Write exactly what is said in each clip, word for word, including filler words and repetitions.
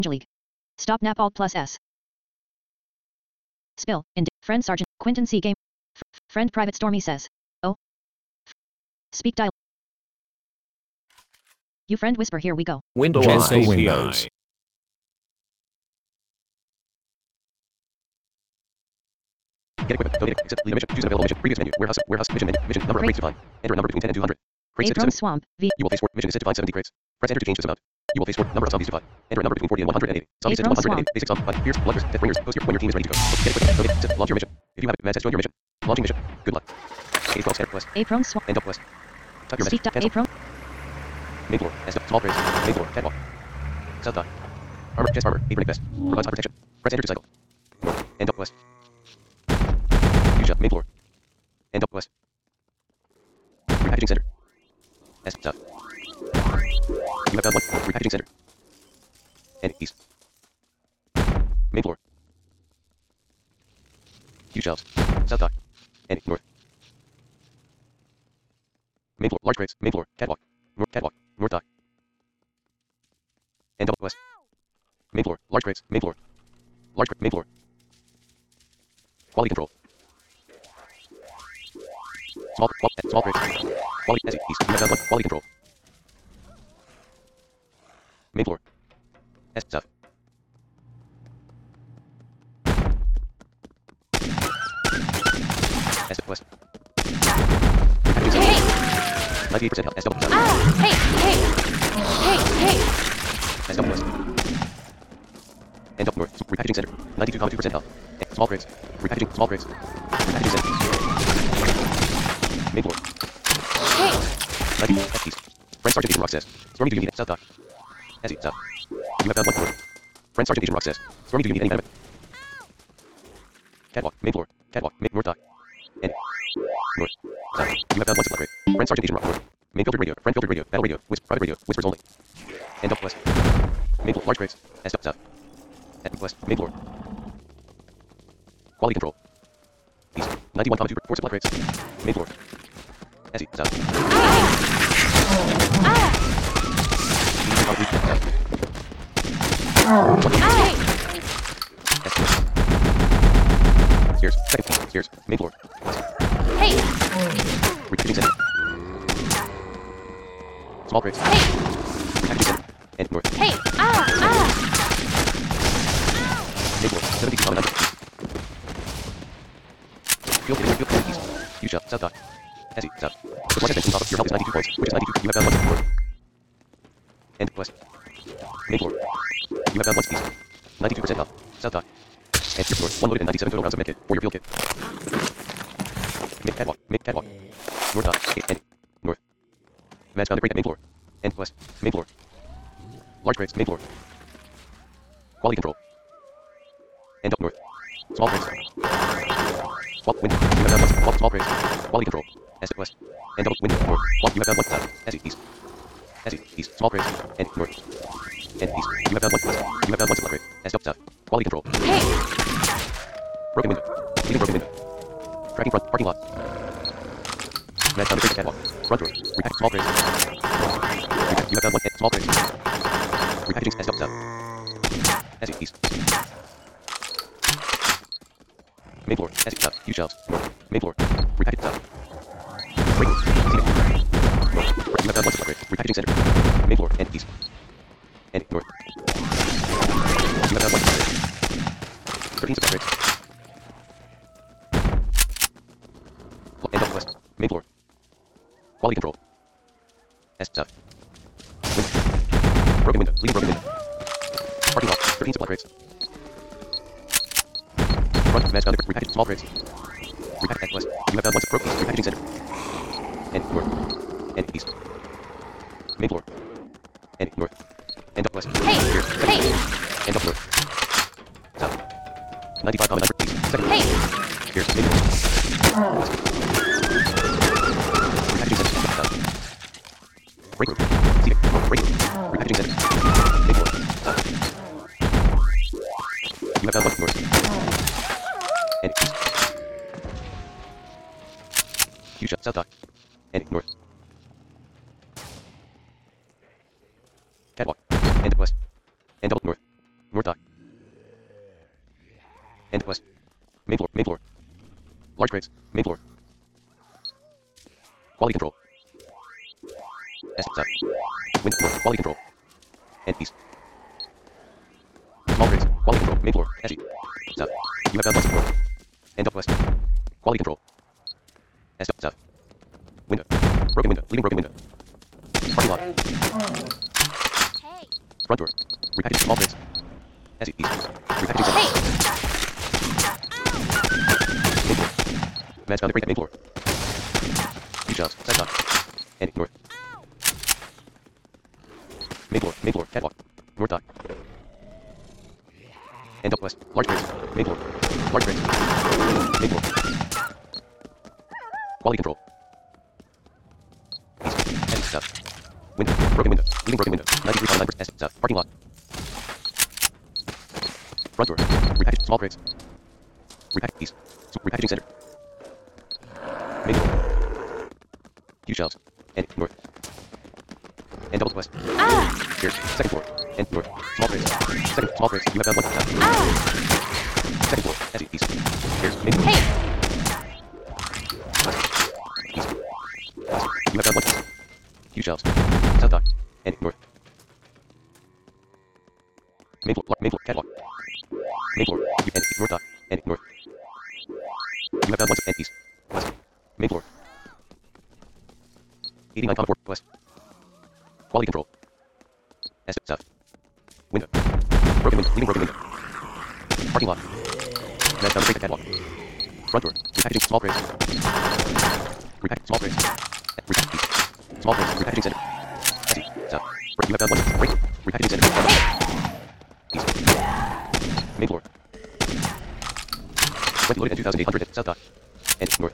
League. Stop nap alt plus S. Spill. In friend Sergeant Quinton C. Game. F friend Private Stormy says. Oh. F speak dial. You friend whisper here we go. Window Jesse eyes. Windows. Get equipment. Donate. Accept. Leave a mission. Choose an available mission. Previous menu. Warehouse. Warehouse. Mission menu. Mission. Number of crates to find. Enter a number between ten and two hundred. Crates six to Abram seven. Swamp. V. You will face four. Mission is set to find seventy crates. Press enter to change this amount. You will face four. Number of zombies to find. Enter a number between forty and one hundred eighty. Zombies set to Abram one hundred eighty. Swamp. Basic zombie. Find. Fierce. Blooders. Death bringers. Post here when your team is ready to go. Get equipment. Donate. Accept. Launch your mission. If you have it, advanced join your mission. Launching mission. Good luck. A twelve scanner quest. Abram Swamp. End of quest. Type your Speak message. di Cancel. Abram. Main floor. S. Small crates. Main floor. Catwalk. South dock. Armor. Chest armor. Apron vest. Provides high protection. Press enter to cycle. North. End of quest. Fuchsia. Main floor. End of quest. Repackaging center. S. South. You have found one. Repackaging center. And east. Main floor. Few shelves. South dock. And north. Main floor. Large crates. Main floor. Catwalk. North catwalk. North dock. And double west. Main floor. Large crates. Main floor. Large crate. Main floor. Quality control. Small qual small crates. Quality S. East. You have found one. Quality control. Main floor. S. South. S. West. Hey! ninety-eight percent health. S. Double south. Ah! Hey! Hey! Hey! Hey! S. Double west. End up north. Repackaging center. ninety-two point two percent health. Small crates. Repackaging. Small crates. Repackaging center. Main floor. Hey! ninety. S. East. Friend Sergeant Agent Rock says. Stormy, do you need it? South dock. S. East. South. You have found one floor. Friend Sergeant Agent Rock says. Stormy, do you need any benefit? Catwalk. Main floor. Catwalk. Main north dock. And north. South. You have found one supply crate. Friend Sergeant Agent Rock north. Main filtered radio. Friend filtered radio. Battle radio. Whisper. Private radio. Whispers only. End up west. Main floor. Large crates. S. Up south. At west. Main floor. Quality control. East. ninety-one point two. Four supply crates. Main floor. S. East. South. Ah! East. South. Hey! S. Stairs. Second floor. Stairs. Main floor. Hey! Repackaging center. Small crates. Hey! Repackaging center. And north. Hey! Ah! Ah! Main floor. seventy-two point nine. Field field field field east. Fuchsia. South dock. S. East. South. The market bench top of your health is ninety-two points, which is ninety-two. You have found one floor. End west. Main floor. You have found one east. ninety-two percent health. South dock. And your floor. One loaded and ninety-seven total rounds of medkit for your field kit. Mid catwalk. Mid catwalk. North dock. Eight. And north. Match found the crate at main floor. End west. Main floor. Large crates. Main floor. Quality control. End up north. Small crates. Swap window. You have found one. Swap small crates. Quality control. S. West. End up window. North. Swap. You have found one. South. S. East. S. East. Small crates. And north. And east. You have found one. West. You have found one supply crate. S. Up south. Quality control. Hey! Broken window. Leaving broken window. Tracking front. Parking lot. Match found the crate catwalk. Front door. Repack small crates. Repack. You have found one. Small crates. Repackaging. S. Up south. S. East. Main floor. S. South. Few shelves. North. Main floor. Repackaging south. Break room. North. You have found one supply crate. Repackaging center. Main floor. And east. And north. You have found one supply crate. thirteen supply crates. End up west. Main floor. Quality control. S. South. Window. Broken window. Leaving broken window. Parking lot. thirteen supply crates. Front. Match found the repackaged small crates. Repack at west. You have found one broken east. Repackaging center. And north. And east. Main floor. And north. End up west. Hey! Here. Hey! End up north. South. ninety-five point nine east. Second. Hey! Here. Main floor. West. Repackaging center. South. Break room. Seating. Break room. Repackaging center. Main floor. South. You have found one north. And east. Fuchsia. South dock. And north. Catwalk. End up west. End up north. End west. Main floor. Main floor. Large crates. Main floor. Quality control. S south. Wind floor. Quality control. And east. Small crates. Quality control. Main floor. S E. South. You have found one floor. End up west. Quality control. S up south. Window. Broken window. Leaving broken window. Parking lot. Hey. Front door. Repackaging small crates. S E east. Repackaging center. Hey. Main floor. Match found the crate at main floor. Two shelves. Side top. And north. Main floor. Main floor. Catwalk. North dock. And up west. Large crates. Main floor. Large crates. Main floor. Quality control. East. S E south. Window. Broken window. Leaving broken window. ninety-three point nine percent S E south. Parking lot. Front door. Repackaged small crates. Repack east. Repackaging center. Main floor. Few shelves. And north. And double west. Ah. Here. Second floor. And north. Small crates. Second small crates. You have found one south. Ah. Second floor. S E east. Here. Main floor. Hey. West. East. West. You have found one east. Few shelves. South dock. And north. Main floor. Main floor. Catwalk. Main floor. You and north dock. And north. You have found one and east. West. Main floor. eighty-nine comma four. West. Quality control. S south. Window. Broken window. Leaving broken window. Parking lot. Match down the crate at catwalk. Front door. Repackaging small crates. Repack small crates. Repack east. Small crates. Repackaging center. S E. South. You have found one. Break. Repackaging center. East. Main floor. twenty loaded at two thousand eight hundred at south dock. And north.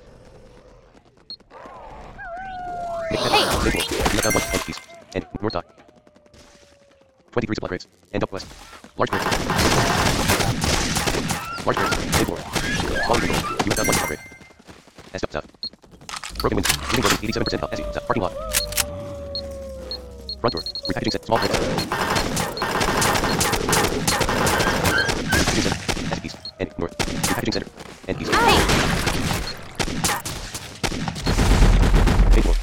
Main Hey. floor. You have found one and east. And north dock. twenty-three supply crates. And up west. Large crates. Large crates. Main floor. Quality control. You have found one supply crate. S up south. Broken window. Leaving broken eighty-seven percent up. S E. South. Parking lot. Front door. Repackaging set. Small crates. Repackaging center. S east. And north. Repackaging center. And east. Hey. Main floor.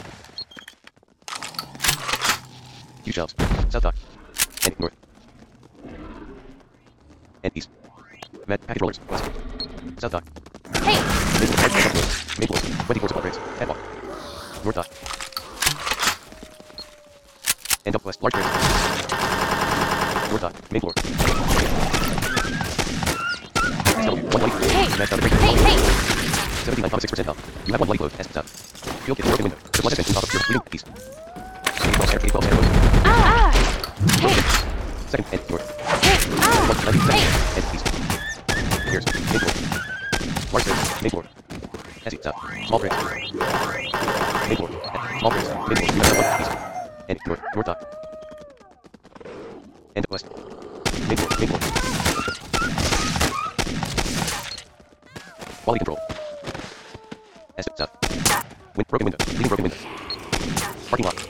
Few shelves. South dock. And north. And east. Med package rollers. West. South dock. Hey. Main floor. Main floor. Main floor. twenty-four supply crates. Catwalk. North dock. And up west. Large crates. North dock. Main floor. S W. One light. Hey. Match down the crate. Hey. Hey. seventy-nine point six percent health. You have one light load. S south. Fuel kit. Broken window. The blood defense top of your leading east. eight twelve air. eight twelve air load. Ah. Hey. Second and north. Hey. Ah. One ninety Hey. second and east. Here's main floor. Large crates. Main floor. S E south. Small crates. Main floor. Small crates. Main floor. You have one east. And north. North dock. And west. Main floor. Main floor. Quality control. S south. Wind broken window. Leading broken window. Parking lot.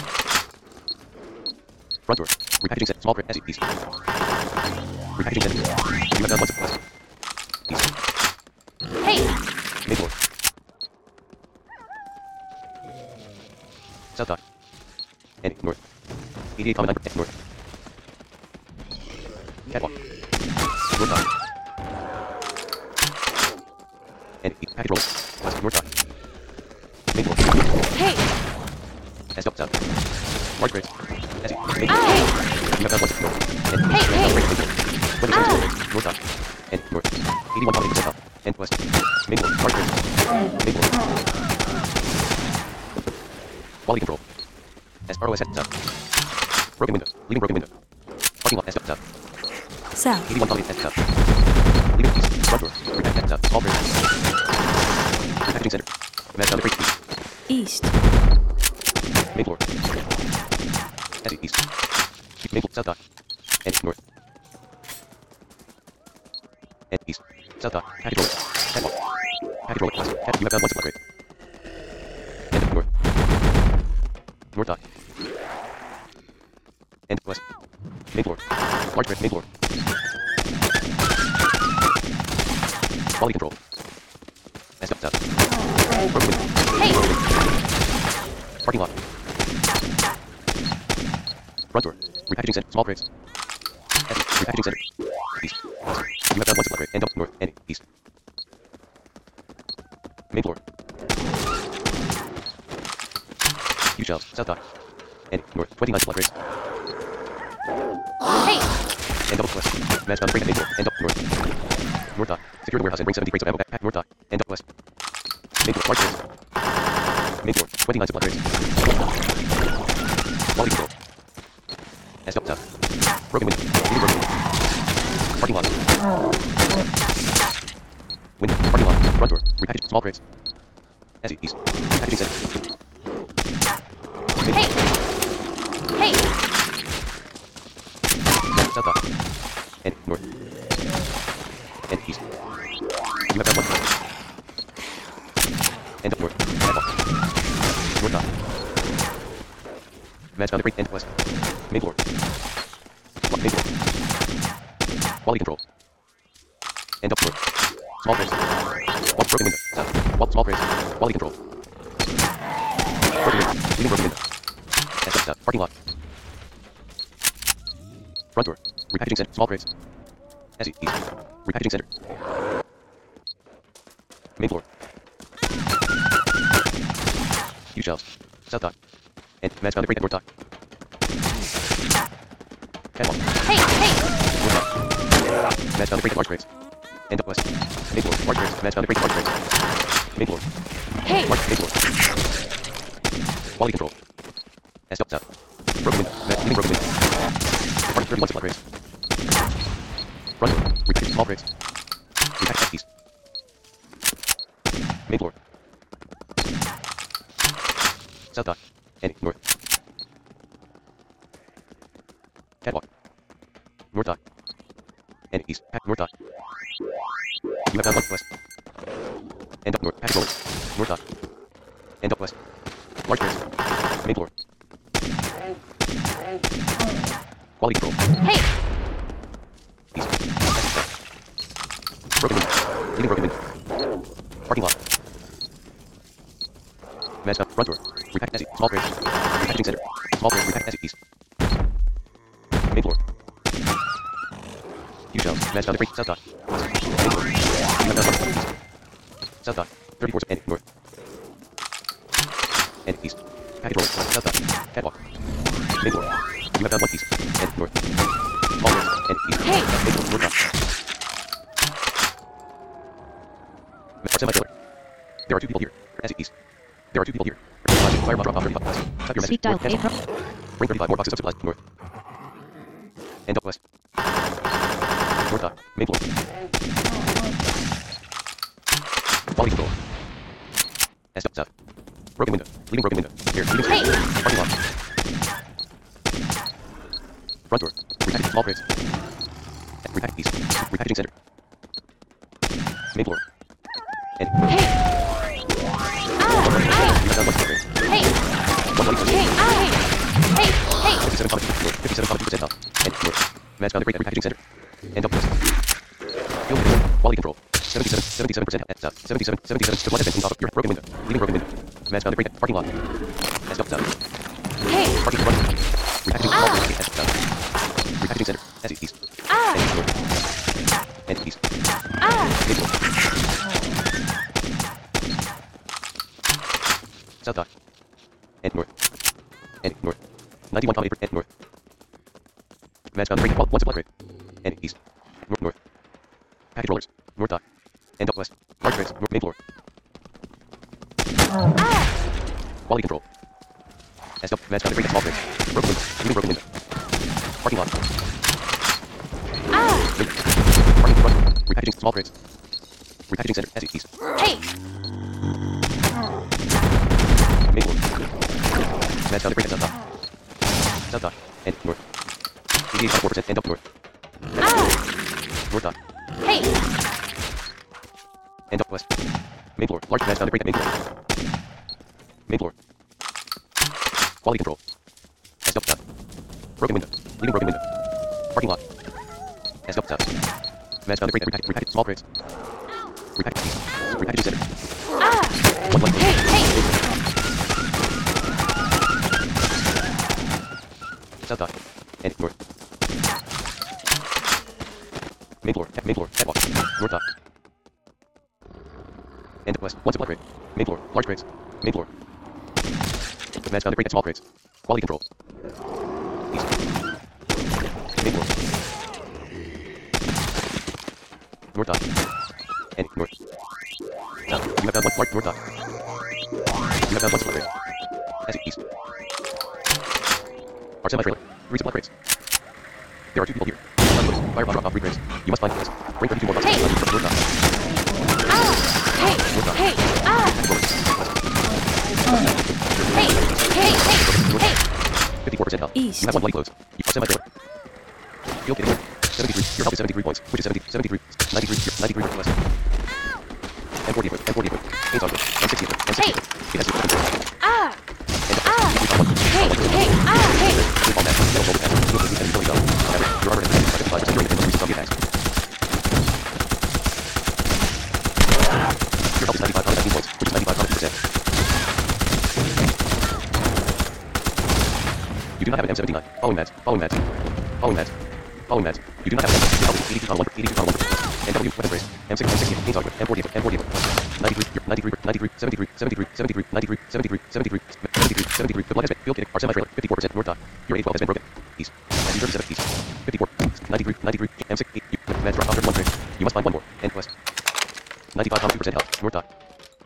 Front door. Repackaging set. Small crate. S E east. Repackaging set. You have found one west. East. Hey. Main floor. South dock. And north. eighty-eight point nine percent north. Catwalk. North dock. And east. Package roller. West. North dock. Main floor. Hey. S up south. Large crates. S E. Main Ah. floor. Hey. You have found one north. And Hey, east. hey. Main floor. twenty-six Ah. crates. North dock. And north. eighty-one point eight percent south. And west. Main floor. Large crates. Main floor. Quality control. S R O S S south. Broken window. Leaving broken window. Parking lot S up south. South. eighty-one point eight S south. Leaving east. Front door. Repack S south. Small crates. Repackaging center. Match down the crate east. East. Main floor. S E east. Main floor. South dock. And north. And east. South dock. Package roller. Catwalk. Package roller. West. Cat- You have found one supply crate. And north. North dock. And west. Main floor. Large crate. Main floor. Quality control. S up, up. Broken window. Hey! Parking lot. Front door. Repackaging center. Small crates. Heavy. Repackaging center. East. You have found one supply crate. End up. North. End. East. Main floor. Huge shelves. South dock. End. North. twenty-nine supply crates. Hey! End up west. Match down the crate at main floor. End up. North. North dock. Secure the warehouse and bring seventy crates of ammo back. North dock. End up west. Main floor. Large crates. Main floor. twenty-nine supply crates. Quality control. S up, south. Broken window. Leading broken window. Parking lot. Window. Parking lot. Front door. Repackaging. Small crates. S E. East. Repackaging center. Hey! Hey! South dock. And north. And east. You have found one supply. End up north. Catwalk. North dock. Match down the crate. End west. Main floor. Main floor. Quality control. End up north. Small crates. Wall, broken window. South. Wall, small crates. Quality control. Broken window. Leading broken window. S up, south. Parking lot. Front door. Repackaging center. Small crates. S E. East. Repackaging center. Main floor. Huge shelves. South dock. And match down the crate at north dock. Catwalk. Hey! Hey! North dock. Match down the crate at large crates. End up west. Main floor. Large crates. Match down the crate at large crates. Main floor. Hey! Large main floor. Quality control. S up, south. Broken window. Match leading broken window. Parking thirty-one supply crates. Front door. Repackaging small crates. Repackaging east. Main floor. South dock. And north. Catwalk. North dock. And east. Pack north dock. You have found one west. End up north. Pack rollers. North dock. End up west. Large crates. Main floor. Quality control. Hey! East. Broken window. Leading broken window. Parking lot. Match down. Front door. Repack S E. Small crates. Repackaging center. Small crates. Repack S E. East. Main floor. Huge shelves. Match down the crate. South dock. Main floor. You have found one supply east. South dock. thirty-four and north. And east. Package rollers. South dock. Catwalk. Main floor. You have found one east. And north. Small crates. And east. Hey! Main floor. North dock. Semi-trailer. There are two people here. S E. East. There are two people here. Fire drop off thirty-five. Cut your Speak message. dial. North. A Cancel. pro. Bring thirty-five more boxes of supplies. North. End up west. North dock. Main floor. Quality control. S up, south. Broken window. Leading broken window. Here. Leading Hey! parking lot. Front door. Repackaging small crates. Repack east. Repackaging center. Main floor. And Hey! Ah! Ah! you have found one supply crate. Hey! One bloody Hey! crates. Ah! Hey! Hey! fifty-seven point two percent north. fifty-seven point two percent south. And north. Match down the crate at repackaging center. And up west. Fuel control. Quality control. seventy-seven, seventy-seven percent south. seventy-seven, seventy-seven. The blood has been cleaned off of your broken window. Leading broken window. Match down the crate at parking lot. S up, south. Hey! Parking front. Repackaging small crates. S south. Repackaging center. S E. East. Ah! And north. And east. Ah! Main floor. South dock. And north. And north. ninety-one point eight percent and north. Match down the crate. One supply crate. And east. North, north. Package rollers. North dock. And up west. Large crates. North main floor. Ah! Quality control. S up. Match down the crate. Small crates. Broken window. Leading broken window. Parking lot. Ah! Window. Parking front. Repackaging small crates. Repackaging center. S E. East. Hey! Main floor. Match down the crate at south dock. South dock. And north. eighty-eight point four percent and up north. Ah! North dock. Hey! And up west. Main floor. Large match down the crate at main floor. Main floor. Quality control. S up, south. Broken window. Leading broken window. Parking lot. S up, south. Match down the crate at repack, repack small crates. Repackaging east. Repackaging center. Ah! One left. Hey, hey! South dock. And north. Main floor. Main floor. Catwalk. North dock. And west. One supply crate. Main floor. Large crates. Main floor. Advanced boundary crate and small crates. Quality control. East. Main floor. North dock. And north. South. You have found one large north dock. You have found one supply crate. As east. Our semi-trailer. Three supply crates. There are two people here. Fire drop off three crates. You must find the list. Bring thirty-two more boxes. Hey! North dock. Ah! Hey! Hey! Ah! Hey! Hey! Hey! Hey! fifty-four percent health. East. You have one bloody close. You are semi-trailer. Fuel kitting. seventy-three. Your health is seventy-three points, which is seventy, seventy-three, ninety-three, ninety-three west. M forty equipment, M forty equipment. Chainsaw equipment, M sixty equipment, M sixty equipment. It has equipment. Ah! And Ah! Hey! Hey! Ah! Hey! all that. Metal shoulder pads. Fuel kitting and utility belt. However, your armor has been five percent during the recent zombie attacks. Your health is ninety-five out of nineteen points, which is ninety-five out of percent. You do not have an M seventy-nine. Following meds. Following meds. Following meds. Following meds. You do not have an M seventy-nine. Your health is eighty-two pound one. eighty-two pound one. N W. Weapon brace. M six. M sixty. Chainsaw equipment. M forty. M forty. ninety-three. ninety-three. ninety-three. seventy-three. seventy-three. seventy-three. ninety-three. seventy-three. seventy-three. seventy-three. seventy-three. The blood has been. Fuel kitting. Our semi-trailer. fifty-four percent north dock. Your A twelve has been broken. East. S U thirty-seven. East. fifty-four. ninety-three. ninety-three. M six. eight. Meds drop off one crate. You must find one more. End quest. ninety-five pound two percent health. North dock.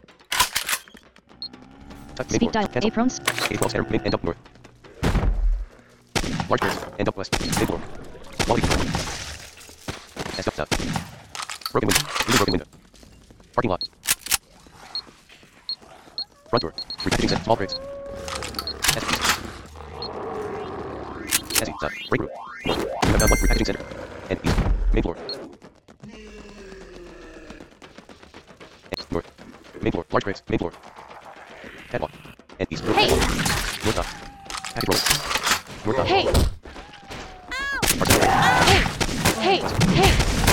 Tuck. Main Speak floor. dial. Cancel. Aprons. A twelve center. Main. End up north. Large crates. End up west. Main floor. Quality control. S up south. Broken window. Window broken window. Parking lot. Front door. Repackaging set. Small crates. S east. S east south. Break room. North. You have found one repackaging center. And east. Main floor. And north. Main floor. Large crates. Main floor. Catwalk. And east. Hey! North dock. Package roller. North dock. Hey! Arsenal. Hey! Hey! Hey!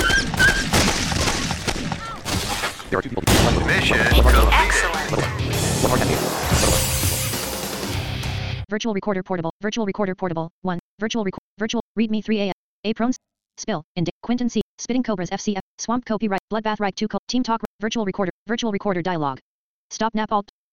There are two people here. Mission Level one. excellent. Level one. One hard caffeine. Level one. Virtual recorder portable. Virtual recorder portable. one. Virtual record. Virtual. Readme three A M. Aprons. Spill. Ind. Quinton C. Spitting Cobras F C F. Swamp Copyright. Bloodbath Right two. Co- Team Talk. Virtual recorder. Virtual recorder dialogue. Stop nap alt.